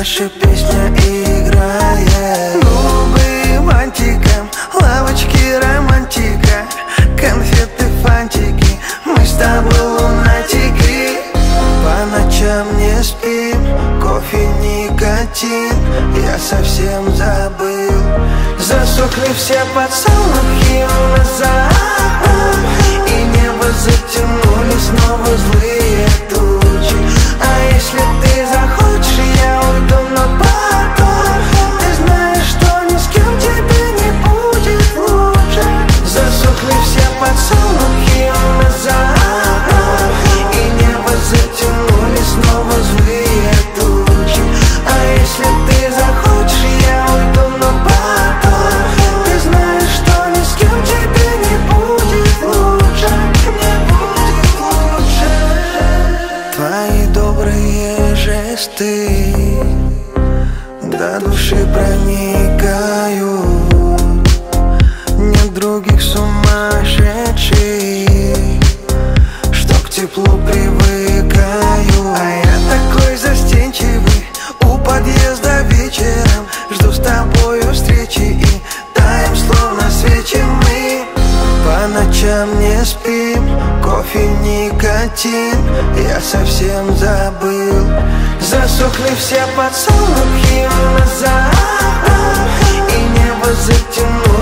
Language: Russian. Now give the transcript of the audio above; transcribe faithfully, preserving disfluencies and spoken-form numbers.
наша песня играет. Губы бантиком, лавочки романтика, конфеты, фантики, мы с тобой лунатики. По ночам не спим, кофе, никотин, я совсем забыл. Засохли все подсолнухи у нас за окном, и небо затянули снова злые тучи. А если ты захочешь, я уйду на потом. Ты знаешь, что ни с кем тебе не будет лучше. Засохли все подсолнухи у нас за окном, и небо затянули снова злые тучи. А если ты захочешь, я уйду на потом. Ты знаешь, что ни с кем тебе не будет лучше. Не будет лучше. Твои добрые жесты до души проникают. Нет других сумасшедших, что к теплу привыкаю. А я такой застенчивый, у подъезда вечером жду с тобою встречи и таем словно свечи мы. По ночам не спим, кофе, никотин, я совсем забыл. Засохли все подсолнухи у нас за окном, и небо затянуло